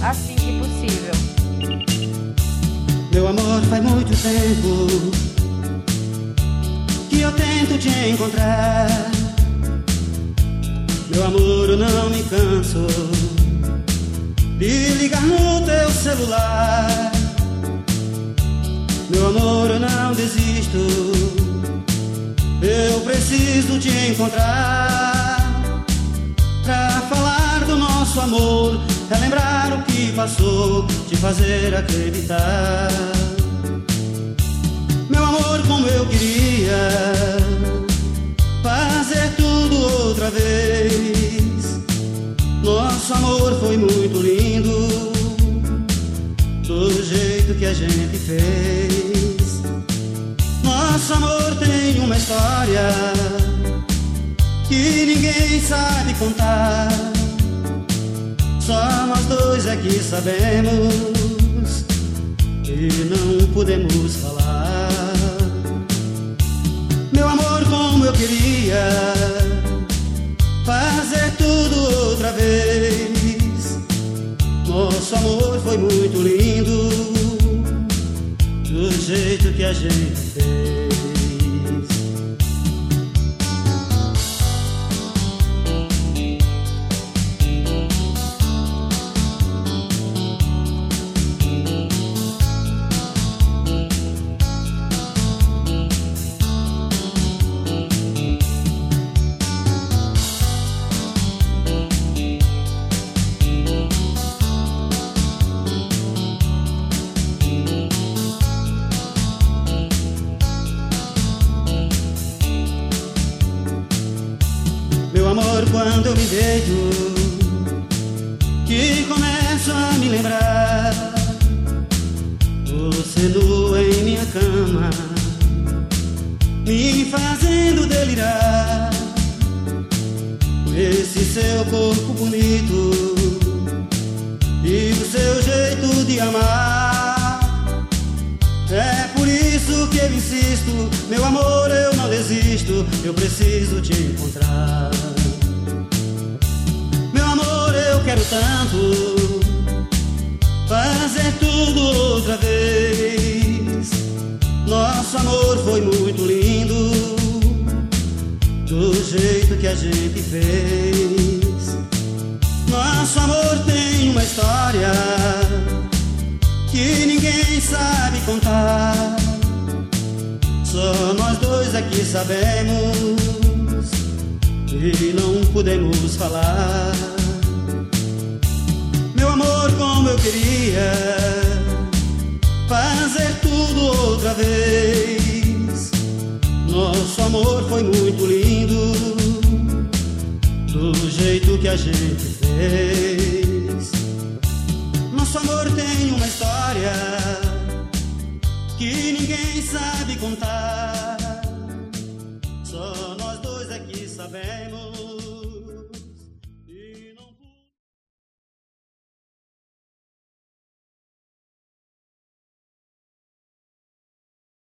assim que possível. Meu amor, faz muito tempo que eu tento te encontrar. Meu amor, eu não me canso de ligar no teu celular. Meu amor, eu não desisto, eu preciso te encontrar pra falar do nosso amor, relembrar o que passou, te fazer acreditar. Meu amor, como eu queria fazer tudo outra vez. Nosso amor foi muito lindo, do jeito que a gente fez. Nosso amor tem uma história que ninguém sabe contar. Só nós dois é que sabemos e não podemos falar. Meu amor, como eu queria fazer tudo outra vez. Nosso amor foi muito lindo, do jeito que a gente fez. Meu amor, quando eu me deito, que começo a me lembrar, você nua em minha cama, me fazendo delirar. Esse seu corpo bonito e o seu jeito de amar. É por isso que eu insisto, meu amor, eu não desisto, eu preciso te encontrar. Meu amor, eu quero tanto fazer tudo outra vez. Nosso amor foi muito lindo, do jeito que a gente fez. Nosso amor tem uma história que ninguém sabe contar. Só nós dois aqui sabemos e não podemos falar. Meu amor, como eu queria fazer tudo outra vez. Nosso amor foi muito lindo, do jeito que a gente fez. Nosso amor tem uma história que ninguém sabe contar. Só nós dois aqui sabemos.